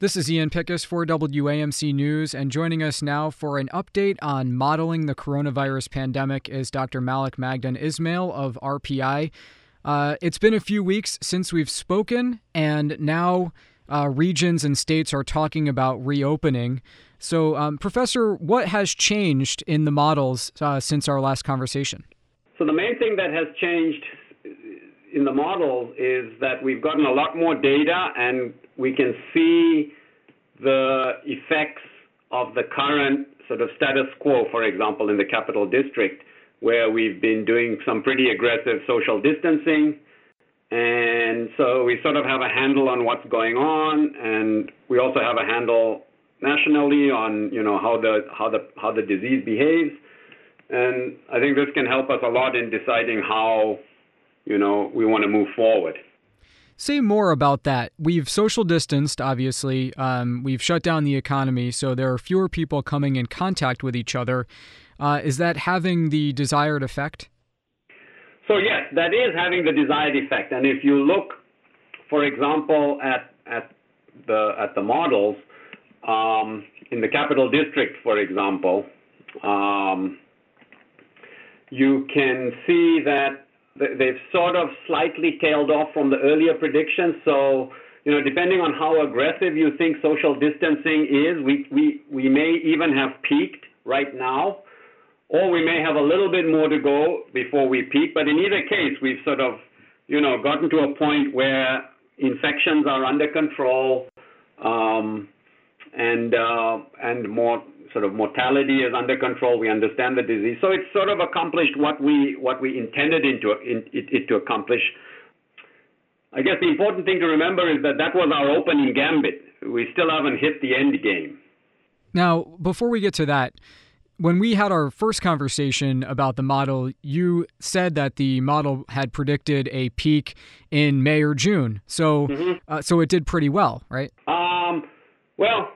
This is Ian Pickus for WAMC News, and joining us now for an update on modeling the coronavirus pandemic is Dr. Malik Magden Ismail of RPI. It's been a few weeks since we've spoken, and now regions and states are talking about reopening. So, Professor, what has changed in the models since our last conversation? So the main thing that has changed in the models is that we've gotten a lot more data, and we can see the effects of the current sort of status quo, for example, in the Capital District, where we've been doing some pretty aggressive social distancing. And so we sort of have a handle on what's going on, and we also have a handle nationally on, how the disease behaves. And I think this can help us a lot in deciding how, we want to move forward. Say more about that. We've social distanced, obviously. We've shut down the economy, so there are fewer people coming in contact with each other. Is that having the desired effect? So yes, that is having the desired effect. And if you look, for example, at the models in the Capital District, for example, you can see that they've sort of slightly tailed off from the earlier predictions. So, depending on how aggressive you think social distancing is, we may even have peaked right now, or we may have a little bit more to go before we peak. But in either case, we've sort of, gotten to a point where infections are under control, and more sort of mortality is under control. We understand the disease. So it's sort of accomplished what we intended it to accomplish. I guess the important thing to remember is that was our opening gambit. We still haven't hit the end game. Now, before we get to that, when we had our first conversation about the model, you said that the model had predicted a peak in May or June. So, so it did pretty well, right? Well,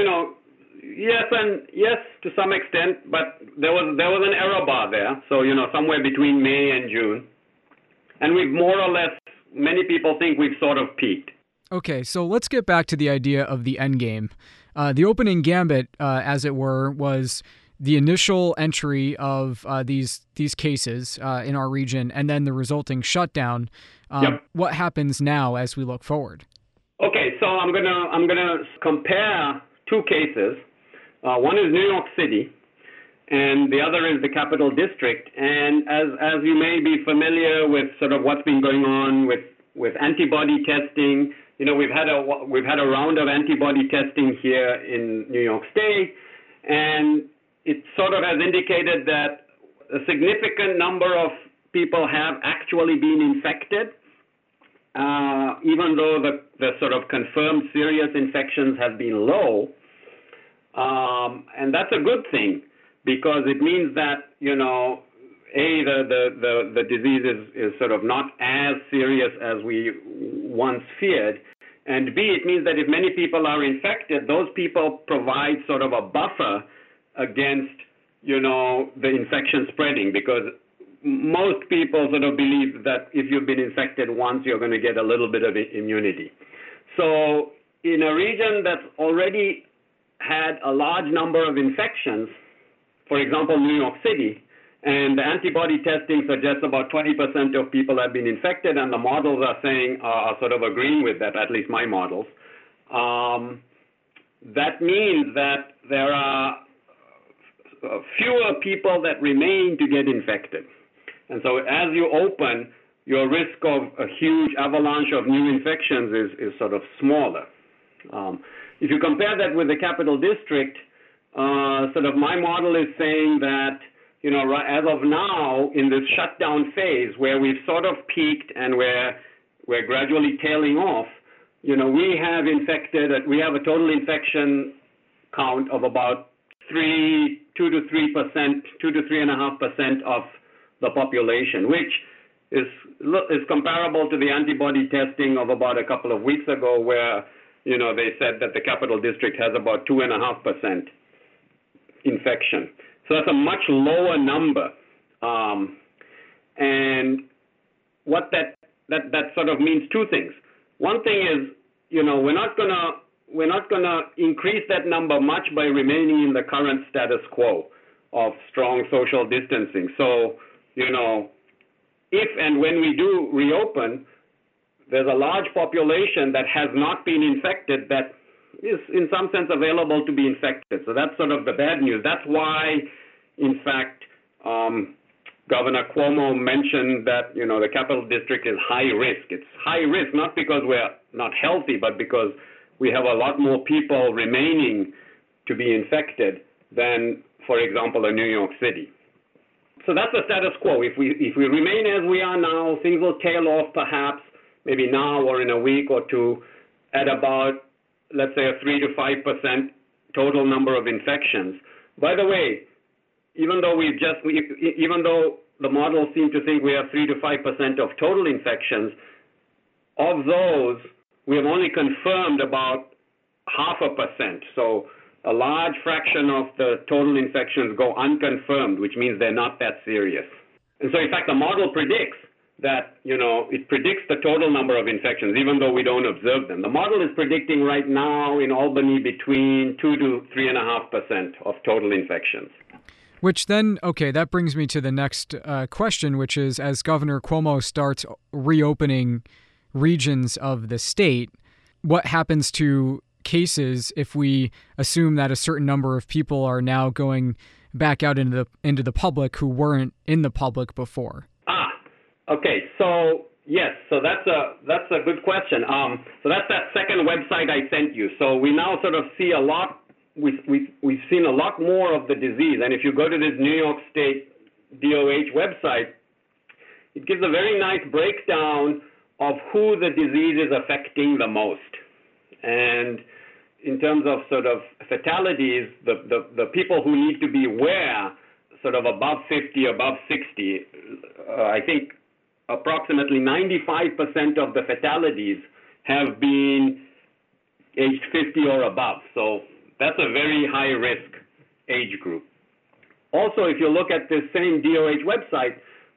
yes, to some extent, but there was an error bar there. So, somewhere between May and June. And we've more or less, many people think we've sort of peaked. Okay, so let's get back to the idea of the end game. The opening gambit, as it were, was the initial entry of these cases in our region, and then the resulting shutdown. Yep. What happens now as we look forward? Okay, so I'm gonna compare two cases. One is New York City, and the other is the Capital District. And as you may be familiar with sort of what's been going on with antibody testing, we've had a round of antibody testing here in New York State, and it sort of has indicated that a significant number of people have actually been infected, even though the sort of confirmed serious infections have been low. And that's a good thing, because it means that, the disease is sort of not as serious as we once feared. And B, it means that if many people are infected, those people provide sort of a buffer against, the infection spreading, because most people sort of believe that if you've been infected once, you're going to get a little bit of immunity. So in a region that's already had a large number of infections, for example, New York City, and the antibody testing suggests about 20% of people have been infected, and the models are sort of agreeing with that, at least my models. That means that there are fewer people that remain to get infected. And so as you open, your risk of a huge avalanche of new infections is sort of smaller. If you compare that with the Capital District, sort of my model is saying that, as of now, in this shutdown phase where we've sort of peaked and we're gradually tailing off, we have a total infection count of about 2 to 3.5% of the population, which is comparable to the antibody testing of about a couple of weeks ago, where they said that the Capital District has about 2.5% infection. So that's a much lower number. And what that sort of means two things. One thing is, we're not going to we're not going to increase that number much by remaining in the current status quo of strong social distancing. So, if and when we do reopen, there's a large population that has not been infected that is in some sense available to be infected. So that's sort of the bad news. That's why, in fact, Governor Cuomo mentioned that, the Capital District is high risk. It's high risk not because we're not healthy, but because we have a lot more people remaining to be infected than, for example, in New York City. So that's the status quo. If we remain as we are now, things will tail off perhaps, maybe now or in a week or two, at about, let's say, a 3 to 5% total number of infections. By the way, even though the models seem to think we have 3 to 5% of total infections, of those, we have only confirmed about 0.5%. So a large fraction of the total infections go unconfirmed, which means they're not that serious. And so, in fact, the model predicts that, it predicts the total number of infections, even though we don't observe them. The model is predicting right now in Albany between 2 to 3.5% of total infections. Which then, that brings me to the next question, which is, as Governor Cuomo starts reopening regions of the state, what happens to cases if we assume that a certain number of people are now going back out into the public who weren't in the public before? Okay. So yes, so that's a good question. So that's that second website I sent you. So we now sort of see a lot. We've seen a lot more of the disease, and if you go to this New York State DOH website, it gives a very nice breakdown of who the disease is affecting the most. And in terms of sort of fatalities, the people who need to be aware, sort of above 50, above 60, I think approximately 95% of the fatalities have been aged 50 or above. So that's a very high-risk age group. Also, if you look at this same DOH website,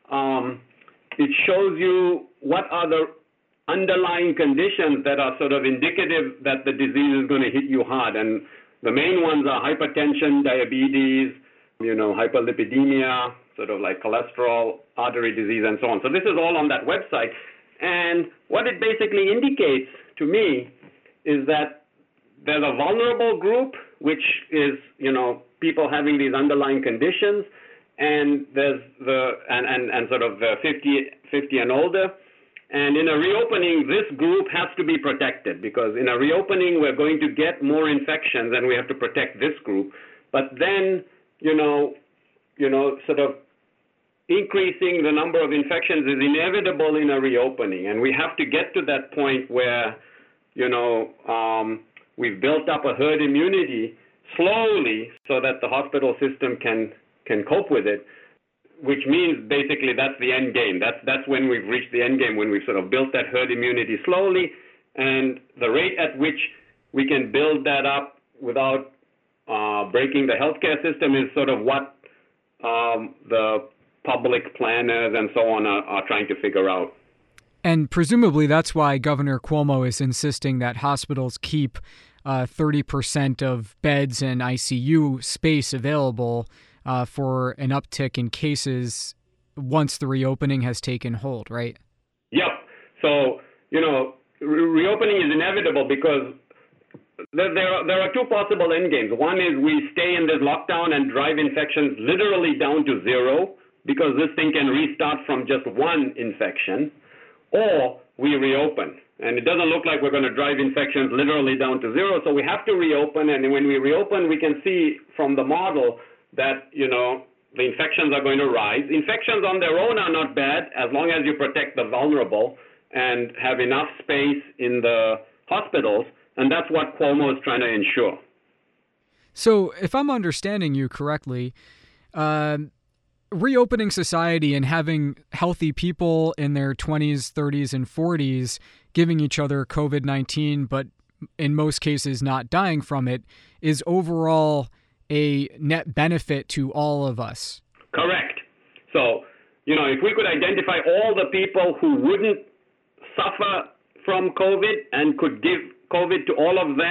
it shows you what are the underlying conditions that are sort of indicative that the disease is going to hit you hard. And the main ones are hypertension, diabetes, hyperlipidemia, sort of like cholesterol, artery disease, and so on. So this is all on that website. And what it basically indicates to me is that there's a vulnerable group, which is, people having these underlying conditions, and there's and sort of 50 and older. And in a reopening, this group has to be protected, because in a reopening, we're going to get more infections and we have to protect this group. But then, sort of increasing the number of infections is inevitable in a reopening. And we have to get to that point where, we've built up a herd immunity slowly so that the hospital system can cope with it, which means basically that's the end game. That's when we've reached the end game, when we've sort of built that herd immunity slowly, and the rate at which we can build that up without breaking the healthcare system is sort of what the public planners and so on are trying to figure out. And presumably that's why Governor Cuomo is insisting that hospitals keep 30% of beds and ICU space available for an uptick in cases once the reopening has taken hold, right? Yep. So, reopening is inevitable because there are two possible end games. One is we stay in this lockdown and drive infections literally down to zero, because this thing can restart from just one infection, or we reopen. And it doesn't look like we're going to drive infections literally down to zero, so we have to reopen. And when we reopen, we can see from the model that, the infections are going to rise. Infections on their own are not bad as long as you protect the vulnerable and have enough space in the hospitals, and that's what Cuomo is trying to ensure. So if I'm understanding you correctly, reopening society and having healthy people in their 20s, 30s, and 40s giving each other COVID-19, but in most cases not dying from it, is overall a net benefit to all of us. Correct. So, if we could identify all the people who wouldn't suffer from COVID and could give COVID to all of them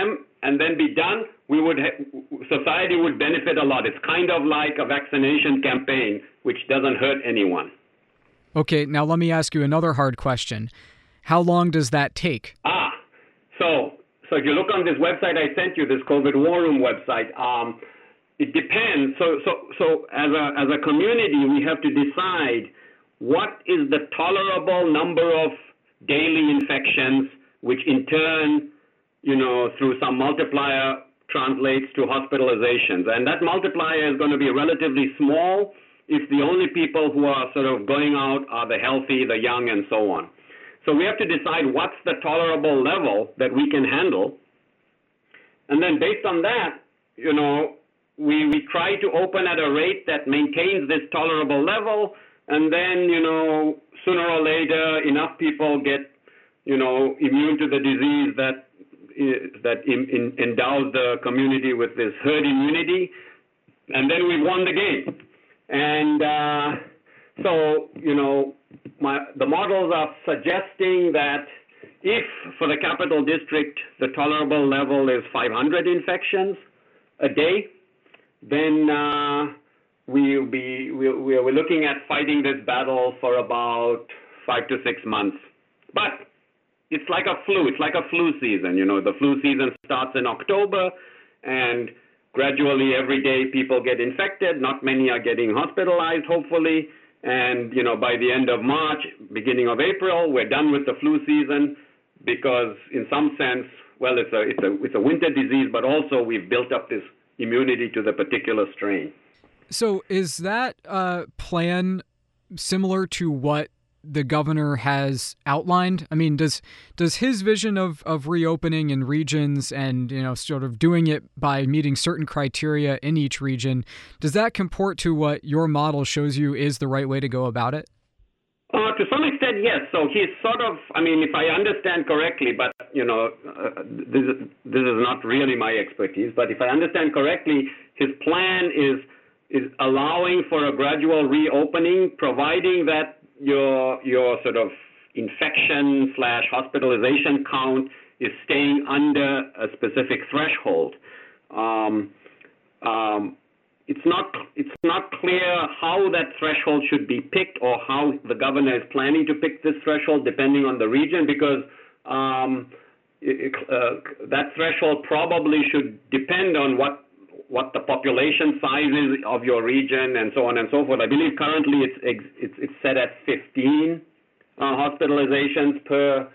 and then be done, society would benefit a lot. It's kind of like a vaccination campaign, which doesn't hurt anyone. Okay, now let me ask you another hard question. How long does that take? So if you look on this website I sent you, this COVID War Room website, it depends. So as a community, we have to decide what is the tolerable number of daily infections, which in turn, through some multiplier translates to hospitalizations. And that multiplier is going to be relatively small if the only people who are sort of going out are the healthy, the young, and so on. So we have to decide what's the tolerable level that we can handle. And then based on that, we try to open at a rate that maintains this tolerable level. And then, sooner or later, enough people get, immune to the disease that endows the community with this herd immunity. And then we've won the game. And so, the models are suggesting that if for the capital district the tolerable level is 500 infections a day, then we're looking at fighting this battle for about 5 to 6 months. But it's like a flu. It's like a flu season. The flu season starts in October, and gradually every day people get infected. Not many are getting hospitalized, hopefully. And, by the end of March, beginning of April, we're done with the flu season because in some sense, well, it's a winter disease, but also we've built up this immunity to the particular strain. So is that plan similar to what the governor has outlined? I mean, does his vision of reopening in regions and, sort of doing it by meeting certain criteria in each region, does that comport to what your model shows you is the right way to go about it? To some extent, yes. So he's sort of, if I understand correctly, but, this is not really my expertise, but if I understand correctly, his plan is allowing for a gradual reopening, providing that your sort of infection/hospitalization count is staying under a specific threshold. It's not clear how that threshold should be picked or how the governor is planning to pick this threshold depending on the region, because that threshold probably should depend on what the population size is of your region and so on and so forth. I believe currently it's set at 15 hospitalizations per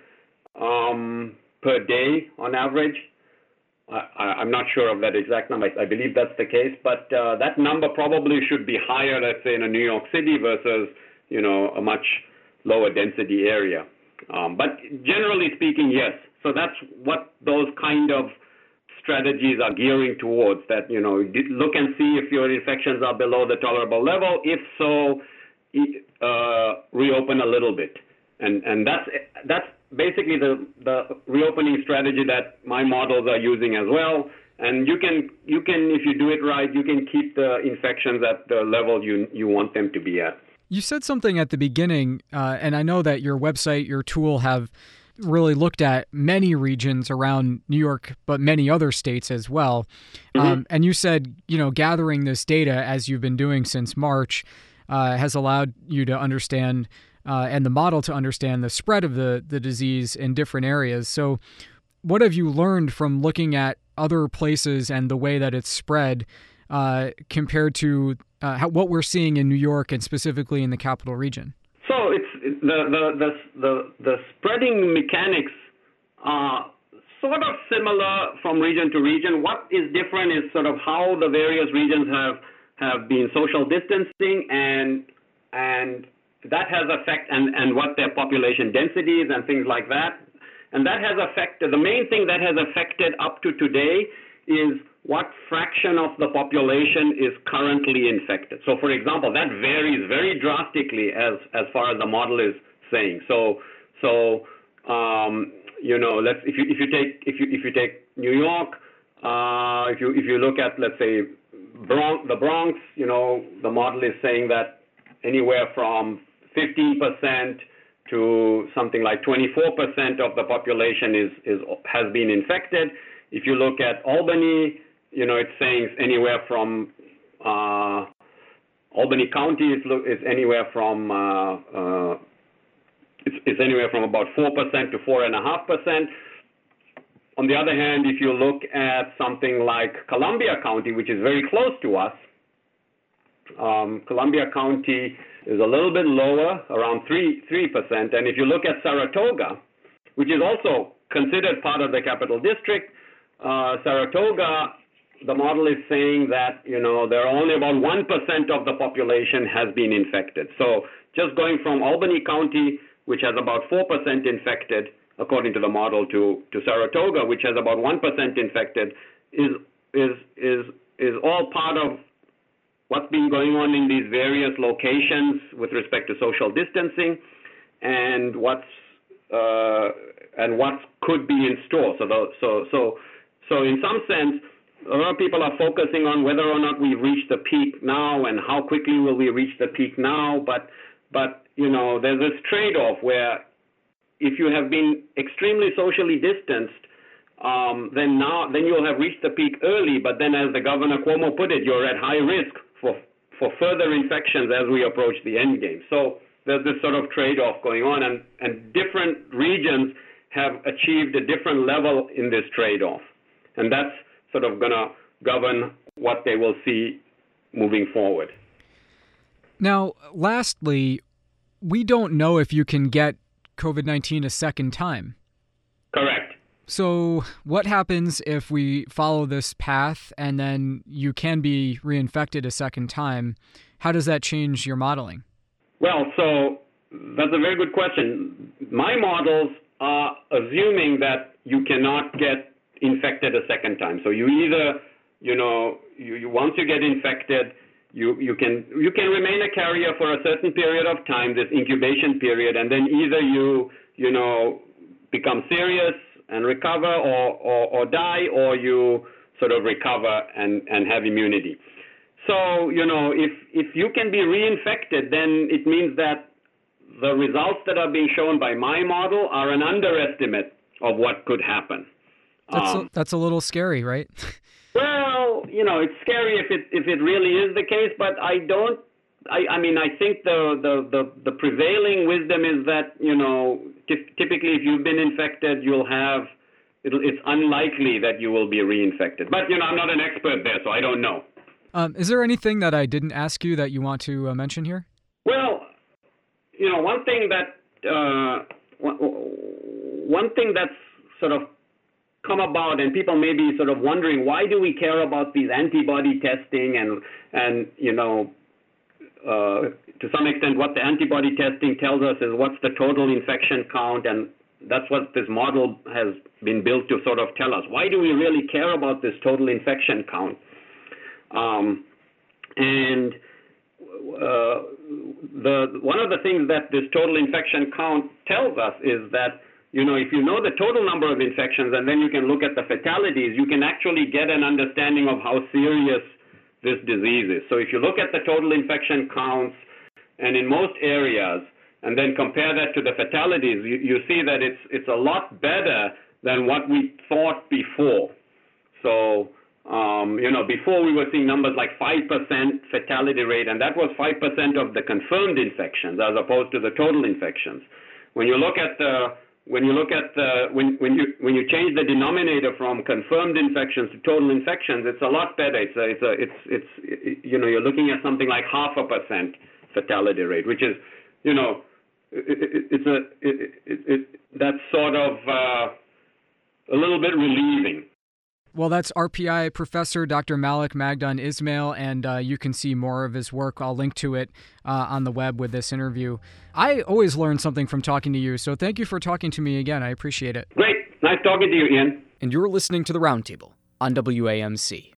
day on average. I'm not sure of that exact number. I believe that's the case, but that number probably should be higher, let's say, in a New York City versus, a much lower density area. But generally speaking, yes. So that's what those kind of strategies are gearing towards, that, look and see if your infections are below the tolerable level. If so, reopen a little bit. And that's basically the reopening strategy that my models are using as well. And you can, if you do it right, you can keep the infections at the level you want them to be at. You said something at the beginning, and I know that your website, your tool have really looked at many regions around New York, but many other states as well. Mm-hmm. And you said, gathering this data as you've been doing since March has allowed you to understand and the model to understand the spread of the disease in different areas. So what have you learned from looking at other places and the way that it's spread compared to what we're seeing in New York and specifically in the capital region? So it's the spreading mechanics are sort of similar from region to region. What is different is sort of how the various regions have been social distancing and that has effect and what their population density is and things like that. And that has affected, the main thing that has affected up to today is what fraction of the population is currently infected. So, for example, that varies very drastically as far as the model is saying. So if you take New York, if you look at, let's say, the Bronx, the model is saying that anywhere from 15% to something like 24% of the population has been infected. If you look at Albany, it's saying anywhere from Albany County is anywhere from it's anywhere from about 4% to 4.5%. On the other hand, if you look at something like Columbia County, which is very close to us, Columbia County is a little bit lower, around 3%. And if you look at Saratoga, which is also considered part of the Capital District, Saratoga, the model is saying that, there are only about 1% of the population has been infected. So just going from Albany County, which has about 4% infected, according to the model, to Saratoga, which has about 1% infected, is all part of what's been going on in these various locations with respect to social distancing and what could be in store. So in some sense, a lot of people are focusing on whether or not we've reached the peak now and how quickly will we reach the peak now. But there's this trade-off where if you have been extremely socially distanced, then you'll have reached the peak early. But then, as the Governor Cuomo put it, you're at high risk for further infections as we approach the end game. So there's this sort of trade-off going on, and different regions have achieved a different level in this trade-off. And that's sort of going to govern what they will see moving forward. Now, lastly, we don't know if you can get COVID-19 a second time. Correct. So what happens if we follow this path and then you can be reinfected a second time? How does that change your modeling? Well, so that's a very good question. My models are assuming that you cannot get infected a second time. So you either, once you get infected, you can remain a carrier for a certain period of time, this incubation period, and then either you become serious and recover or die, or you sort of recover and have immunity. So, if you can be reinfected, then it means that the results that are being shown by my model are an underestimate of what could happen. That's a little scary, right? Well, it's scary if it really is the case, but I think the prevailing wisdom is that, typically if you've been infected, it's unlikely that you will be reinfected. But, I'm not an expert there, so I don't know. Is there anything that I didn't ask you that you want to mention here? Well, one thing that's sort of come about, and people may be sort of wondering, why do we care about these antibody testing and to some extent what the antibody testing tells us is what's the total infection count, and that's what this model has been built to sort of tell us. Why do we really care about this total infection count? One of the things that this total infection count tells us is that, if you know the total number of infections and then you can look at the fatalities, you can actually get an understanding of how serious this disease is. So if you look at the total infection counts and in most areas and then compare that to the fatalities, you see that it's a lot better than what we thought before. So, before we were seeing numbers like 5% fatality rate, and that was 5% of the confirmed infections as opposed to the total infections. When you change the denominator from confirmed infections to total infections, it's a lot better. You're looking at something like 0.5% fatality rate, which is, that's sort of a little bit relieving. Well, that's RPI Professor Dr. Malik Magdan Ismail, and you can see more of his work. I'll link to it on the web with this interview. I always learn something from talking to you, so thank you for talking to me again. I appreciate it. Great. Nice talking to you, Ian. And you're listening to The Roundtable on WAMC.